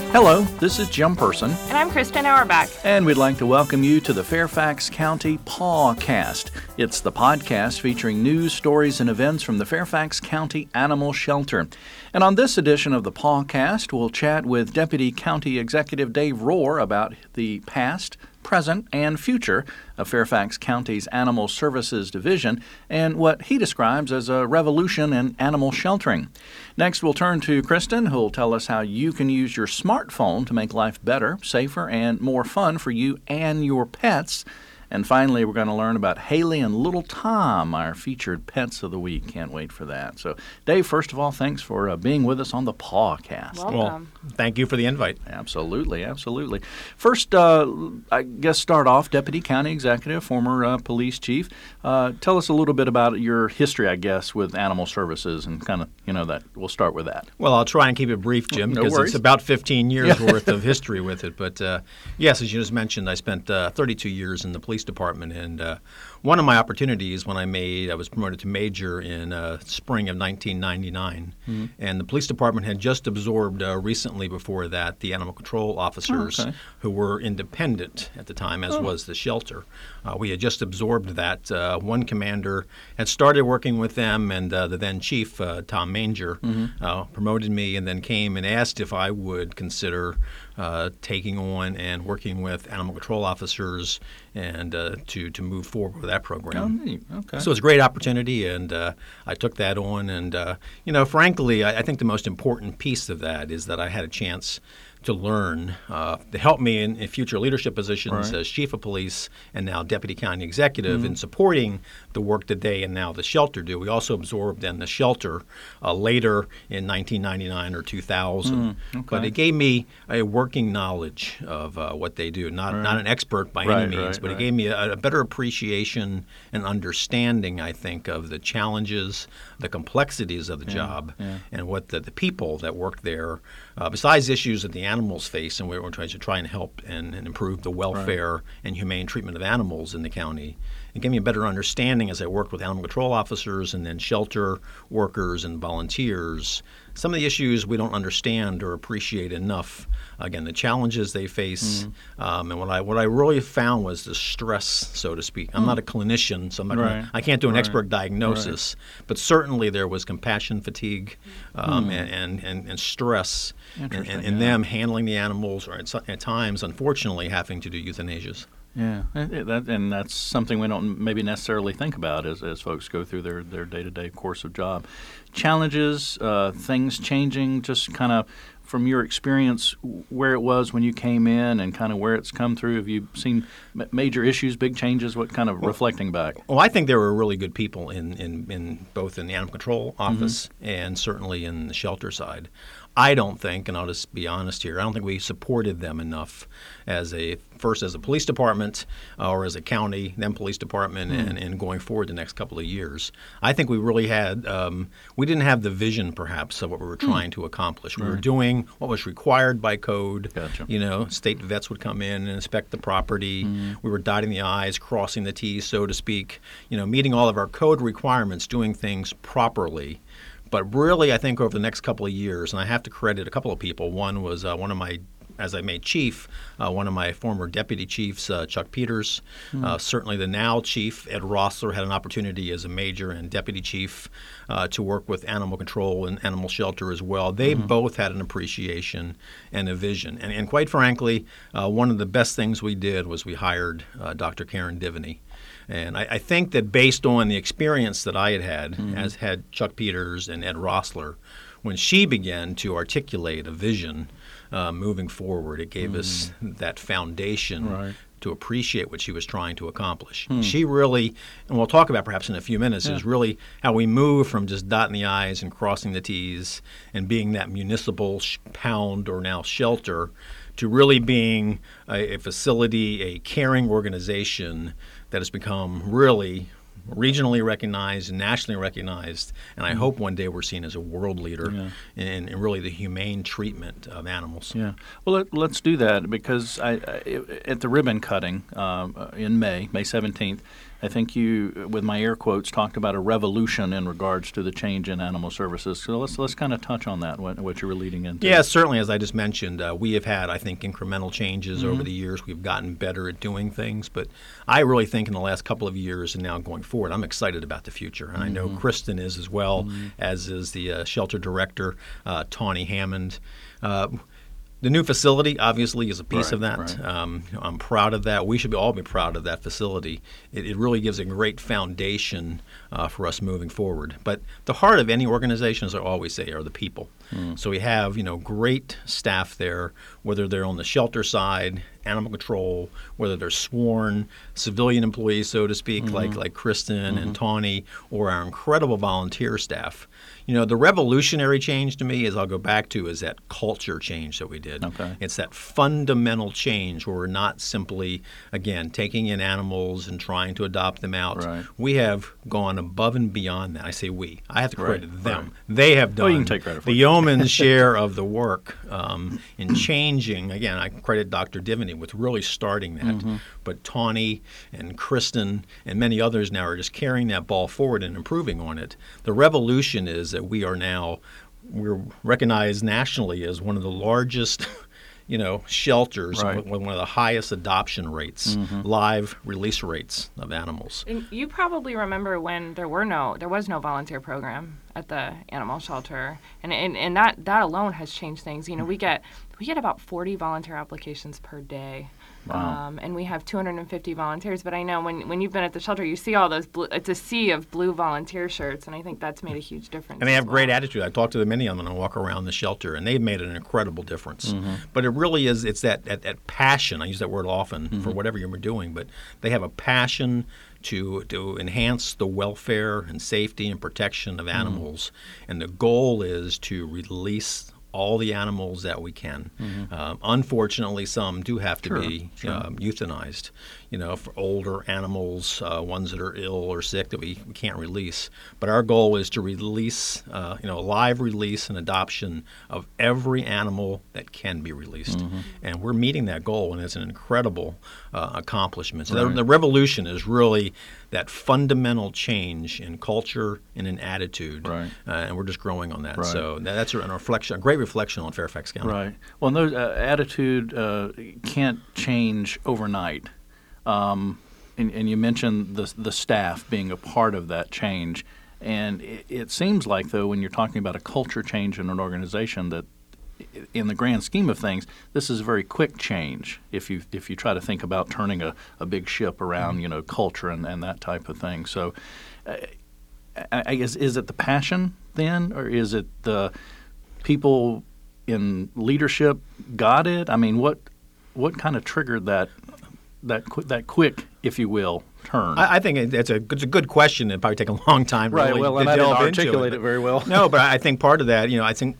Hello, this is Jim Person, And I'm Kristen Auerbach. and we'd like to welcome you to the Fairfax County Pawcast. It's the podcast featuring news, stories, and events from the Fairfax County Animal Shelter. And on this edition of the Pawcast, we'll chat with Deputy County Executive Dave Rohr about the past, present, and future of Fairfax County's Animal Services Division and what he describes as a revolution in animal sheltering. Next, we'll turn to Kristen, who'll tell us how you can use your smartphone to make life better, safer, and more fun for you and your pets. And finally, we're going to learn about Haley and Little Tom, our featured pets of the week. Can't wait for that. So, Dave, first of all, thanks for being with us on the Pawcast. Welcome. Well, thank you for the invite. Absolutely, absolutely. First, I guess start off, Deputy County Executive, former police chief. Tell us a little bit about your history, I guess, with animal services and kind of, that. We'll start with that. Well, I'll try and keep it brief, Jim, No because worries. it's about 15 years worth of history with it. But yes, as you just mentioned, I spent 32 years in the police department, and one of my opportunities when I was promoted to major in spring of 1999, and the police department had just absorbed recently before that the animal control officers who were independent at the time, as was the shelter. We had just absorbed that. One commander had started working with them, and the then chief, Tom Manger, promoted me and then came and asked if I would consider taking on and working with animal control officers and to move forward with that program. Oh, neat. Okay. So it was a great opportunity, and I took that on. And, frankly, I think the most important piece of that is that I had a chance to learn to help me in future leadership positions as chief of police and now deputy county executive in supporting the work that they and now the shelter do. We also absorbed then the shelter later in 1999 or 2000. But it gave me a working knowledge of what they do. Not an expert by any means, but it gave me a better appreciation and understanding, I think, of the challenges, the complexities of the job, and what the people that work there, besides issues that the animals face, and we're trying to try and help and improve the welfare and humane treatment of animals in the county. It gave me a better understanding as I worked with animal control officers and then shelter workers and volunteers. Some of the issues we don't understand or appreciate enough. Again, the challenges they face, and what I really found was the stress, so to speak. I'm not a clinician, so I can't do an expert diagnosis, but certainly there was compassion fatigue and stress in them handling the animals, or at times, unfortunately, having to do euthanasias. Yeah, and that's something we don't maybe necessarily think about as folks go through their day-to-day course of job. Challenges, things changing, just kind of from your experience, where it was when you came in and kind of where it's come through. Have you seen major issues, big changes? What kind of reflecting back? Well, I think there were really good people in both in the animal control office and certainly in the shelter side. I don't think, and I'll just be honest here, I don't think we supported them enough first as a police department or as a county, then police department, and going forward the next couple of years. I think we really had, we didn't have the vision perhaps of what we were trying to accomplish. We were doing what was required by code. Gotcha. State vets would come in and inspect the property. We were dotting the I's, crossing the T's, so to speak, meeting all of our code requirements, doing things properly. But really, I think over the next couple of years, and I have to credit a couple of people. One was as I made chief, one of my former deputy chiefs, Chuck Peters. Certainly the now chief, Ed Rossler, had an opportunity as a major and deputy chief to work with animal control and animal shelter as well. They both had an appreciation and a vision. And quite frankly, one of the best things we did was we hired Dr. Karen Divany. And I think that based on the experience that I had as had Chuck Peters and Ed Rossler, when she began to articulate a vision moving forward, it gave us that foundation to appreciate what she was trying to accomplish. She really, and we'll talk about perhaps in a few minutes, is really how we move from just dotting the I's and crossing the T's and being that municipal pound or now shelter to really being a facility, a caring organization that has become really regionally recognized, nationally recognized, and I hope one day we're seen as a world leader in really the humane treatment of animals. Yeah. Well, let's do that because at the ribbon cutting in May 17th, I think you, with my air quotes, talked about a revolution in regards to the change in animal services. So let's kind of touch on that, what you were leading into. Yeah, certainly. As I just mentioned, we have had, I think, incremental changes over the years. We've gotten better at doing things. But I really think in the last couple of years and now going forward, I'm excited about the future. And I know Kristen is as well, as is the shelter director, Tawny Hammond. The new facility, obviously, is a piece of that. Right. I'm proud of that. We should all be proud of that facility. It really gives a great foundation for us moving forward. But the heart of any organization, as I always say, are the people. So we have, great staff there, whether they're on the shelter side, animal control, whether they're sworn civilian employees, so to speak, like Kristen and Tawny, or our incredible volunteer staff. The revolutionary change to me, as I'll go back to, is that culture change that we did. Okay. It's that fundamental change where we're not simply, again, taking in animals and trying to adopt them out. Right. We have gone above and beyond that. I say we. I have to credit Right. them. Right. They have done you can take credit for the it. yeoman's share of the work in changing. Again, I credit Dr. Divany with really starting that. But Tawny and Kristen and many others now are just carrying that ball forward and improving on it. The revolution is that we're recognized nationally as one of the largest shelters Right. with one of the highest adoption rates, live release rates of animals. And you probably remember when there was no volunteer program at the animal shelter, and that alone has changed things. We get about 40 volunteer applications per day. Wow. And we have 250 volunteers. But I know when you've been at the shelter, you see all those it's a sea of blue volunteer shirts, and I think that's made a huge difference. And they as have well. great attitude. I talk to many of them when I walk around the shelter, and they've made an incredible difference. But it really is, it's that passion. I use that word often for whatever you're doing, but they have a passion to enhance the welfare and safety and protection of animals. And the goal is to release all the animals that we can. Unfortunately, some do have to be euthanized. For older animals, ones that are ill or sick that we can't release. But our goal is to release, live release and adoption of every animal that can be released. And we're meeting that goal, and it's an incredible accomplishment. So the revolution is really that fundamental change in culture and in attitude. Right. And we're just growing on that. Right. So that's a great reflection on Fairfax County. Right. Well, and those attitude can't change overnight. And you mentioned the staff being a part of that change. And it seems like, though, when you're talking about a culture change in an organization, that in the grand scheme of things, this is a very quick change if you try to think about turning a big ship around, culture and that type of thing. So I guess, is it the passion then, or is it the people in leadership got it? I mean, what kind of triggered that quick, if you will, turn? I think it's a good question. It'd probably take a long time to Right. really Well, to and I didn't delve into articulate it very well. No, but I think part of that,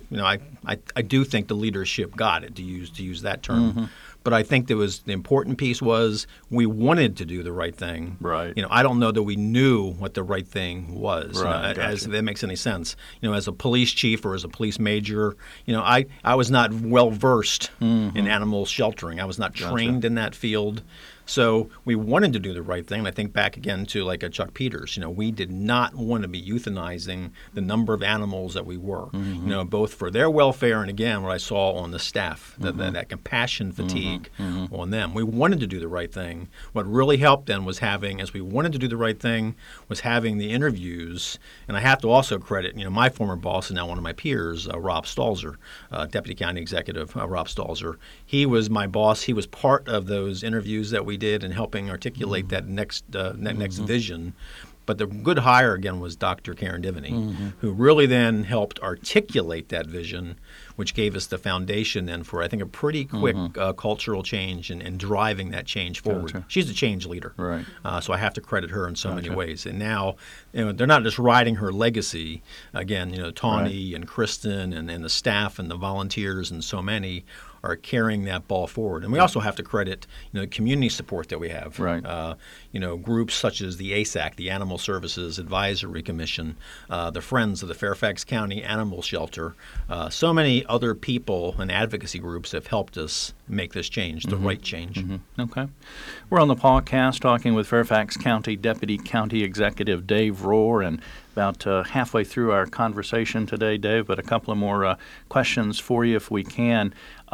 I do think the leadership got it, to use that term. But I think the important piece was we wanted to do the right thing. Right. I don't know that we knew what the right thing was. Right, As gotcha. if that makes any sense. As a police chief or as a police major, I was not well versed in animal sheltering. I was not trained in that field. So we wanted to do the right thing. And I think back again to like a Chuck Peters. We did not want to be euthanizing the number of animals that we were. Both for their welfare and again what I saw on the staff, that compassion fatigue on them. We wanted to do the right thing. What really helped then was as we wanted to do the right thing, was having the interviews. And I have to also credit, my former boss and now one of my peers, Rob Stalzer, Deputy County Executive Rob Stalzer. He was my boss. He was part of those interviews that we did in helping articulate that next vision. But the good hire, again, was Dr. Karen Divany, who really then helped articulate that vision, which gave us the foundation then for, I think, a pretty quick cultural change and driving that change forward. Gotcha. She's a change leader. Right. So I have to credit her in so many ways. And now, they're not just riding her legacy. Again, Tawny and Kristen and the staff and the volunteers and so many are carrying that ball forward. And we also have to credit the community support that we have. Right. Groups such as the ASAC, the Animal Services Advisory Commission, the Friends of the Fairfax County Animal Shelter. So many other people and advocacy groups have helped us make this change, the right change. Okay. We're on the podcast talking with Fairfax County Deputy County Executive Dave Rohr, and about halfway through our conversation today, Dave, but a couple of more questions for you if we can.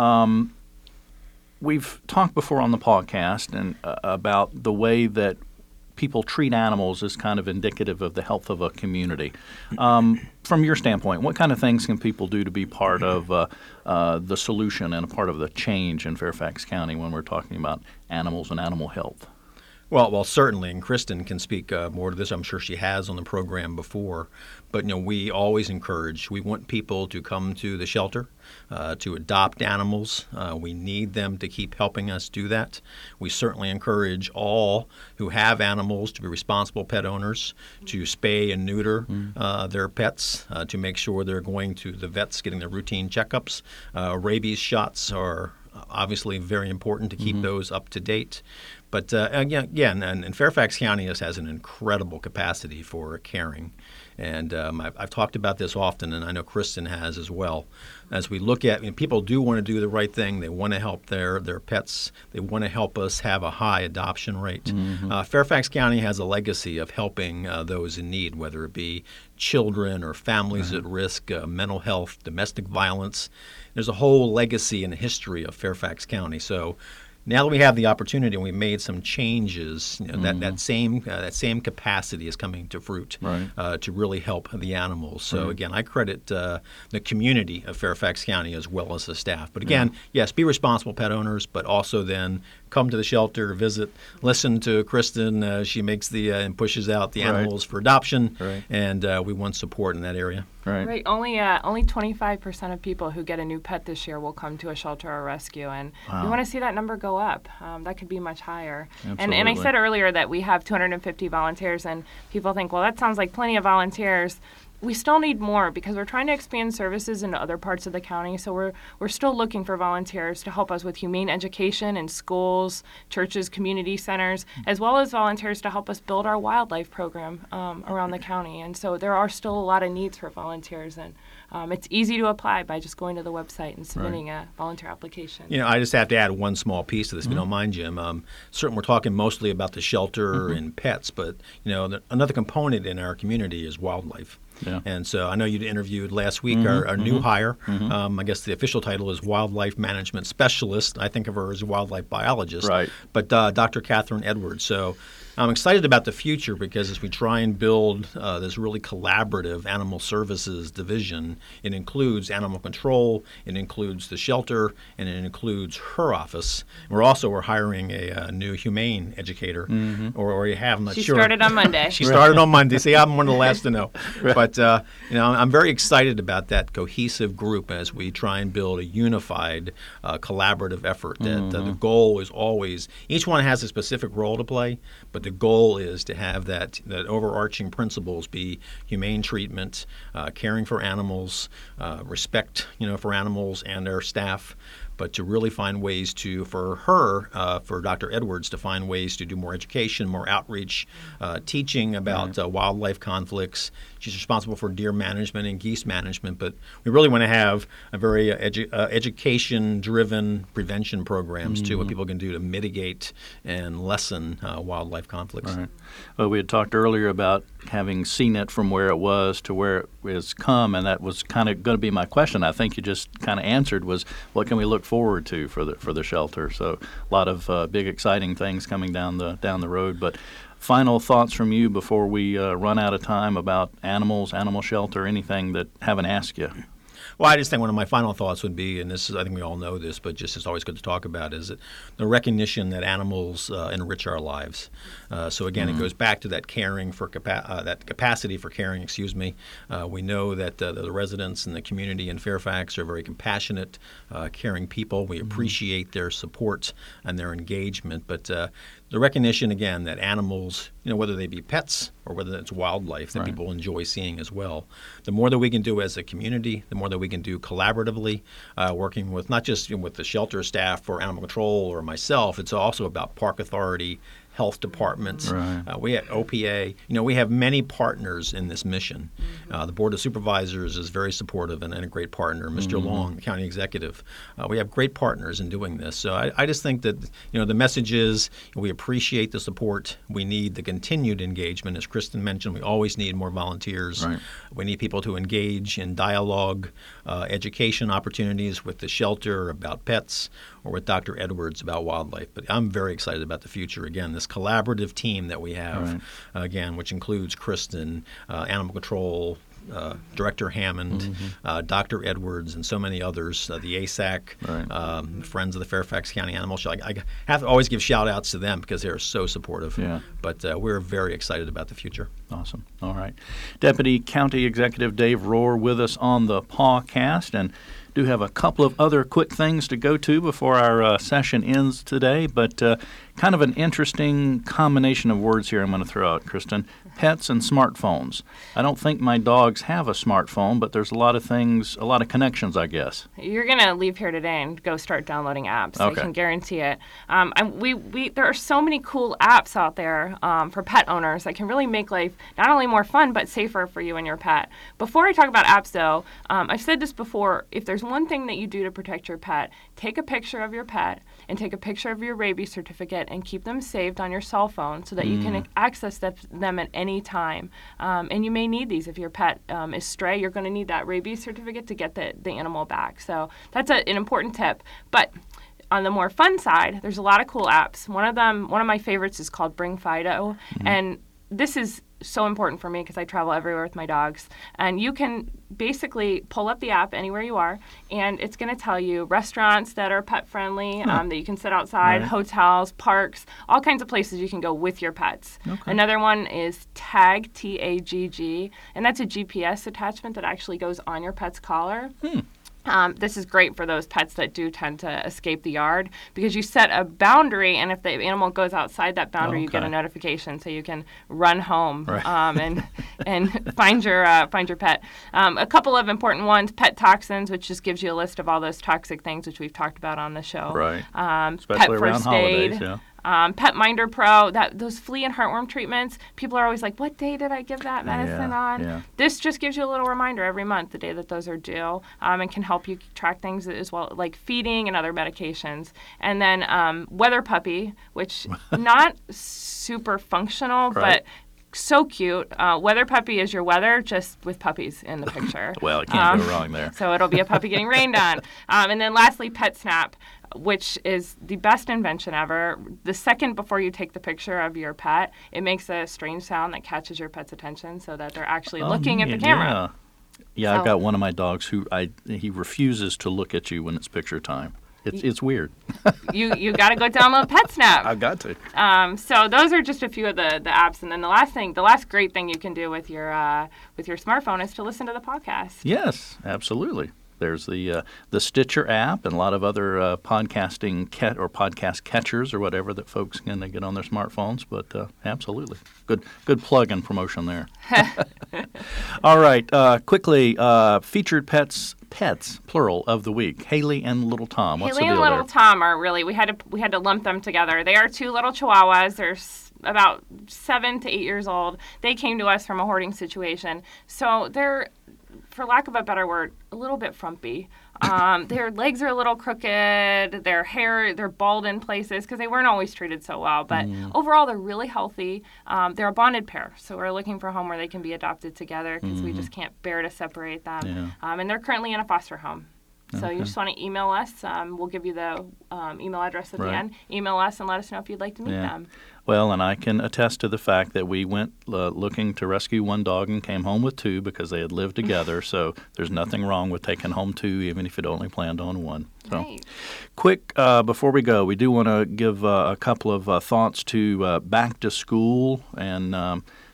We've talked before on the podcast and about the way that people treat animals is kind of indicative of the health of a community. From your standpoint, what kind of things can people do to be part of the solution and a part of the change in Fairfax County when we're talking about animals and animal health? Well, certainly, and Kristen can speak more to this. I'm sure she has on the program before. But we always encourage. We want people to come to the shelter, to adopt animals. We need them to keep helping us do that. We certainly encourage all who have animals to be responsible pet owners, to spay and neuter their pets, to make sure they're going to the vets, getting their routine checkups. Rabies shots are obviously very important to keep those up to date. But again, and Fairfax County has an incredible capacity for caring. And I've talked about this often, and I know Kristen has as well. As we look at, people do want to do the right thing. They want to help their pets. They want to help us have a high adoption rate. Fairfax County has a legacy of helping those in need, whether it be children or families at risk, mental health, domestic violence. There's a whole legacy and history of Fairfax County. So now that we have the opportunity and we've made some changes, that same capacity is coming to fruit to really help the animals. So again, I credit the community of Fairfax County as well as the staff. But again, yes, be responsible pet owners, but also then come to the shelter, visit, listen to Kristen. She makes and pushes out the animals for adoption, and we want support in that area. Right. Only 25% of people who get a new pet this year will come to a shelter or rescue, and we want to see that number go up. That could be much higher. And I said earlier that we have 250 volunteers, and people think, well, that sounds like plenty of volunteers. We still need more because we're trying to expand services into other parts of the county. So we're still looking for volunteers to help us with humane education in schools, churches, community centers, as well as volunteers to help us build our wildlife program around the county. And so there are still a lot of needs for volunteers, and it's easy to apply by just going to the website and submitting a volunteer application. I just have to add one small piece to this, if you don't mind, Jim. Certainly, we're talking mostly about the shelter and pets, but another component in our community is wildlife. Yeah. And so I know you interviewed last week our new hire. I guess the official title is Wildlife Management Specialist. I think of her as a wildlife biologist. Right. But Dr. Catherine Edwards. So I'm excited about the future because as we try and build this really collaborative animal services division, it includes animal control, it includes the shelter, and it includes her office. We're hiring a new humane educator, or you have, I'm not sure. She started on Monday. She started on Monday. See, I'm one of the last to know. But I'm very excited about that cohesive group as we try and build a unified, collaborative effort. That the goal is always each one has a specific role to play, but the goal is to have that overarching principles be humane treatment, caring for animals, respect, for animals and their staff, but to really find ways for Dr. Edwards to find ways to do more education, more outreach, teaching about wildlife conflicts. She's responsible for deer management and geese management, but we really want to have a very education-driven prevention programs too, what people can do to mitigate and lessen wildlife conflicts. Right. Well, we had talked earlier about having seen it from where it was to where it has come, and that was kind of going to be my question. I think you just kind of answered was, what can we look forward to for the shelter? So a lot of big, exciting things coming down the road. But final thoughts from you before we run out of time about animals, animal shelter, anything that haven't asked you. Well, I just think one of my final thoughts would be, and this is, I think we all know this, but just it's always good to talk about, is that the recognition that animals enrich our lives. So again, it goes back to that caring for that capacity for caring. We know that the residents and the community in Fairfax are very compassionate, caring people. We appreciate their support and their engagement, but the recognition again that animals whether they be pets or whether it's wildlife that Right. people enjoy seeing as well. The more that we can do as a community, the more that we can do collaboratively, working with not just with the shelter staff or animal control or myself. It's also about park authority, health departments. Right. We have OPA. We have many partners in this mission. The Board of Supervisors is very supportive and a great partner. Mr. Long, the county executive. We have great partners in doing this. So I just think that the message is we appreciate the support. We need the continued engagement. As Kristen mentioned, we always need more volunteers. Right. We need people to engage in dialogue, education opportunities with the shelter about pets or with Dr. Edwards about wildlife. But I'm very excited about the future. Again, this collaborative team that we have, again, which includes Kristen, Animal Control, Director Hammond, Dr. Edwards, and so many others, the ASAC, Friends of the Fairfax County Animal Shelter. I have to always give shout-outs to them because they're so supportive. Yeah. But we're very excited about the future. Awesome. All right. Deputy County Executive Dave Rohr with us on the PawCast, and do have a couple of other quick things to go to before our session ends today, but kind of an interesting combination of words here I'm going to throw out, Kristen. Pets and smartphones. I don't think my dogs have a smartphone, but there's a lot of things, a lot of connections, I guess. You're going to leave here today and go start downloading apps. Okay. I can guarantee it. There are so many cool apps out there for pet owners that can really make life not only more fun, but safer for you and your pet. Before I talk about apps, though, I've said this before. If there's one thing that you do to protect your pet, take a picture of your pet and take a picture of your rabies certificate and keep them saved on your cell phone so that you can access them at any time. And you may need these. If your pet is stray, you're going to need that rabies certificate to get the animal back. So that's an important tip. But on the more fun side, there's a lot of cool apps. One of my favorites is called Bring Fido. And this is so important for me because I travel everywhere with my dogs. And you can basically pull up the app anywhere you are, and it's going to tell you restaurants that are pet friendly, that you can sit outside, hotels, parks, all kinds of places you can go with your pets. Okay. Another one is Tag, Tagg, and that's a GPS attachment that actually goes on your pet's collar. This is great for those pets that do tend to escape the yard because you set a boundary, and if the animal goes outside that boundary, you get a notification, so you can run home and find your pet. A couple of important ones: pet toxins, which just gives you a list of all those toxic things which we've talked about on the show. Right. Especially Pet around first aid. Holidays, yeah. Pet Minder Pro, those flea and heartworm treatments, people are always like, what day did I give that medicine on? Yeah. This just gives you a little reminder every month, the day that those are due, and can help you track things as well, like feeding and other medications. And then Weather Puppy, which not super functional, but so cute. Weather Puppy is your weather, just with puppies in the picture. Well, it can't go wrong there. So it'll be a puppy getting rained on. And then lastly, PetSnap, which is the best invention ever. The second before you take the picture of your pet, it makes a strange sound that catches your pet's attention so that they're actually looking at the camera. Yeah, I've got one of my dogs who he refuses to look at you when it's picture time. It's weird. You got to go download PetSnap. I've got to. So those are just a few of the apps, and then the last great thing you can do with your smartphone is to listen to the podcast. Yes, absolutely. There's the Stitcher app and a lot of other podcasting podcast catchers or whatever that folks can get on their smartphones. But absolutely, good plug and promotion there. All right, quickly, featured pets plural of the week. Haley and Little Tom. What's Haley the deal and Little there? Tom are really we had to lump them together. They are two little Chihuahuas. They're about 7 to 8 years old. They came to us from a hoarding situation, so they're, for lack of a better word, a little bit frumpy. Their legs are a little crooked. They're bald in places because they weren't always treated so well. But overall, they're really healthy. They're a bonded pair, so we're looking for a home where they can be adopted together because we just can't bear to separate them. Yeah. And they're currently in a foster home. So you just want to email us. We'll give you the email address at the end. Email us and let us know if you'd like to meet them. Well, and I can attest to the fact that we went looking to rescue one dog and came home with two because they had lived together. So there's nothing wrong with taking home two, even if you'd only planned on one. So, right. Quick, before we go, we do want to give a couple of thoughts to back to school and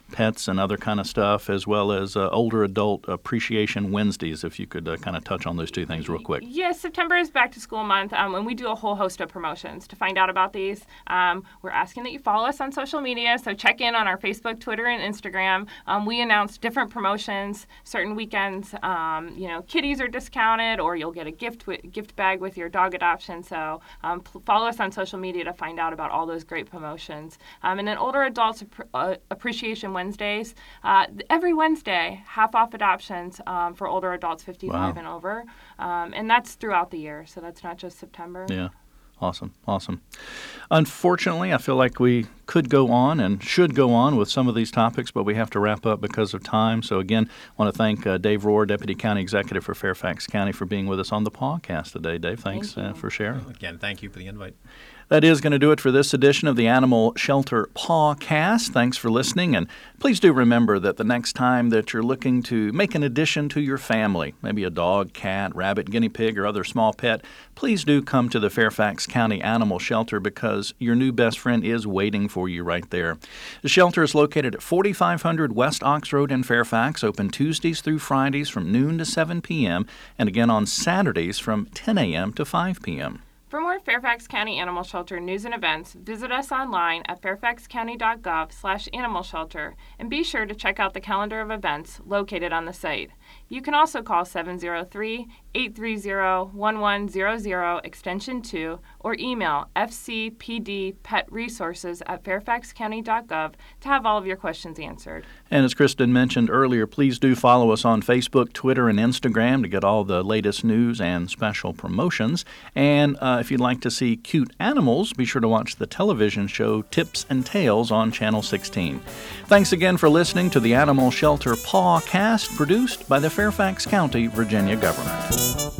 pets and other kind of stuff, as well as Older Adult Appreciation Wednesdays, if you could kind of touch on those two things real quick. Yes, September is back to school month, and we do a whole host of promotions. To find out about these, we're asking that you follow us on social media, so check in on our Facebook, Twitter, and Instagram. We announce different promotions. Certain weekends, kitties are discounted, or you'll get a gift bag with your dog adoption. So follow us on social media to find out about all those great promotions. And then Older Adults Appreciation Wednesdays. Every Wednesday, half off adoptions for older adults 55 and over. And that's throughout the year, so that's not just September. Yeah. Awesome. Unfortunately, I feel like we could go on and should go on with some of these topics, but we have to wrap up because of time. So again, I want to thank Dave Rohr, Deputy County Executive for Fairfax County, for being with us on the podcast today. Dave, thanks for sharing. Again, thank you for the invite. That is going to do it for this edition of the Animal Shelter Pawcast. Thanks for listening, and please do remember that the next time that you're looking to make an addition to your family, maybe a dog, cat, rabbit, guinea pig, or other small pet, please do come to the Fairfax County Animal Shelter, because your new best friend is waiting for you right there. The shelter is located at 4500 West Ox Road in Fairfax, open Tuesdays through Fridays from noon to 7 p.m., and again on Saturdays from 10 a.m. to 5 p.m. For more Fairfax County Animal Shelter news and events, visit us online at fairfaxcounty.gov/animal shelter, and be sure to check out the calendar of events located on the site. You can also call 703-830-1100 extension 2, or email fcpdpetresources@fairfaxcounty.gov to have all of your questions answered. And as Kristen mentioned earlier, please do follow us on Facebook, Twitter, and Instagram to get all the latest news and special promotions. And if you'd like to see cute animals, be sure to watch the television show Tips and Tales on Channel 16. Thanks again for listening to the Animal Shelter Pawcast, produced by the Fairfax County, Virginia government.